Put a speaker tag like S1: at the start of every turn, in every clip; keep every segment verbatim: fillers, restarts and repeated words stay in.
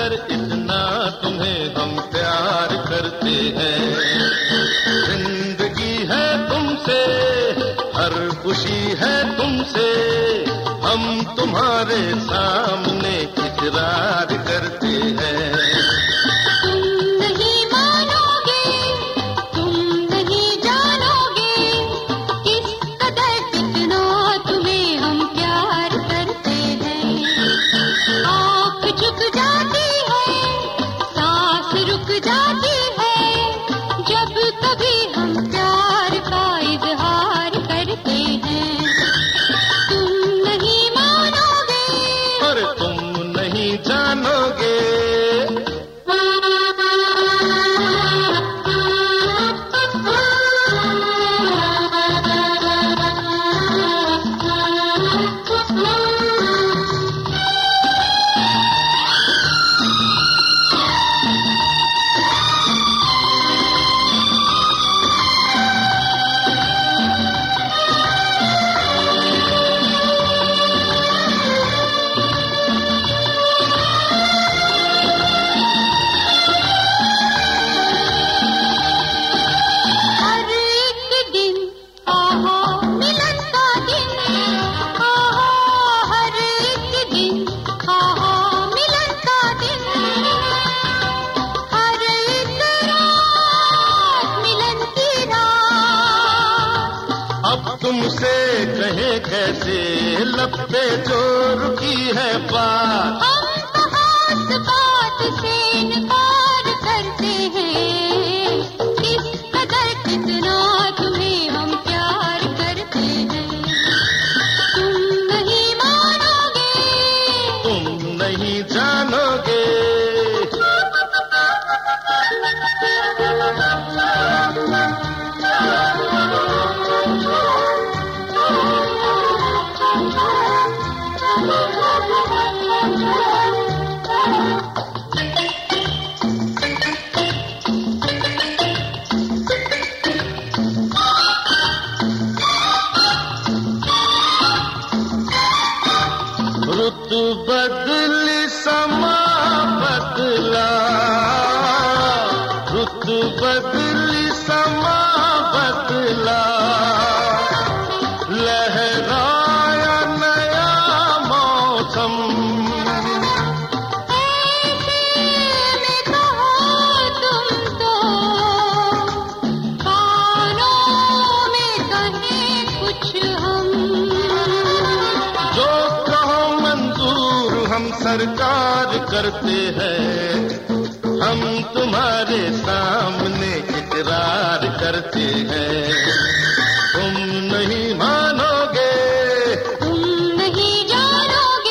S1: कदर इतना तुम्हें हम प्यार करते हैं। जिंदगी है तुमसे, हर खुशी है तुमसे, हम तुम्हारे सामने इकरार करते हैं।
S2: तुम नहीं मानोगे, तुम नहीं जानोगे, किस कदर कितना तुम्हें हम प्यार करते हैं। आँख झुक जाती है, सांस रुक जाती है, जब कभी हम प्यार का इजहार करते हैं। तुम नहीं मानोगे
S1: और तुम नहीं जानोगे।
S2: हर एक दिन आहा मिलन का दिन, आहा हर एक दिन आहा मिलन का दिन, हर एक रात मिलन की रात।
S1: अब तुमसे कहे कैसे लब पे जो रुकी है बात।
S2: हम खास बात से इनकार करते हैं, किस कदर कितना तुम्हें हम प्यार करते हैं। तुम नहीं मानोगे,
S1: तुम नहीं जानोगे। रुत बदली समा बदला, रुत बदली समा बदला, लहराया नया मौसम।
S2: ऐसे में कहो तुम तो, कानों में कहें कुछ हम।
S1: जो कहो मंजूर हम सरकार करते हैं, हम तुम्हारे सामने इकरार करते हैं। तुम नहीं मानोगे,
S2: तुम नहीं जानोगे।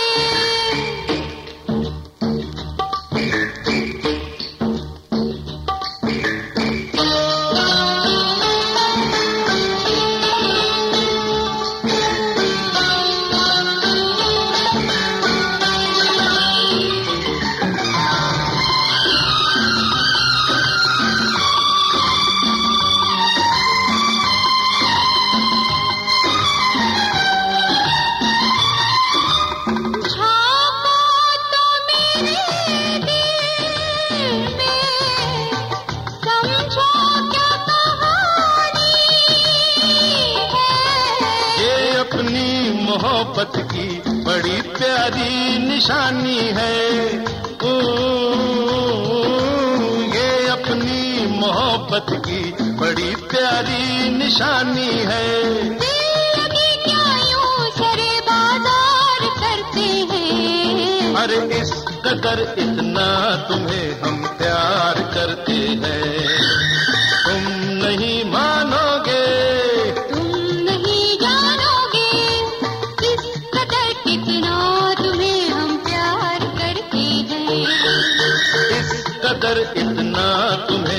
S2: झांको तो मेरे दिल में, समझो क्या कहानी है।
S1: ये अपनी मोहब्बत की बड़ी प्यारी निशानी है। ओ, ये अपनी मोहब्बत की बड़ी प्यारी निशानी है।
S2: जिंदगी क्या यूं सरे बाजार करते हैं।
S1: अरे इस कदर इतना तुम्हें हम प्यार करते हैं। तुम नहीं मानोगे,
S2: तुम नहीं जानोगे, किस कदर कितना तुम्हें हम प्यार करते हैं।
S1: इस कदर इतना तुम्हें